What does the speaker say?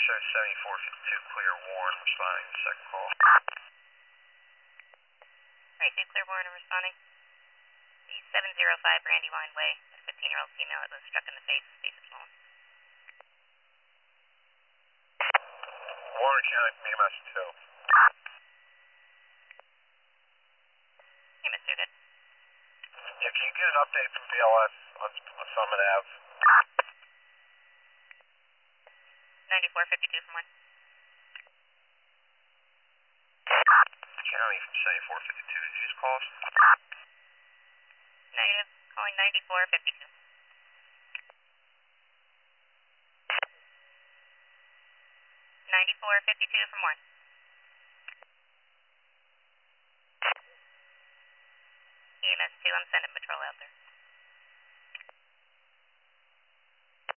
show 7452 clear, Warren responding to second call. Right, two clear, Warren responding. The 705 Brandywine Way, a 15-year-old female that was struck in the face swollen. Warren County, EMS 2. Hey, Mr. Good. Yeah, can you get an update from BLS on Summit Ave? 9452 from 1. County from 7452, did you just call us? Negative, calling 9452. 9452 from 1. EMS 2, I'm sending patrol out there.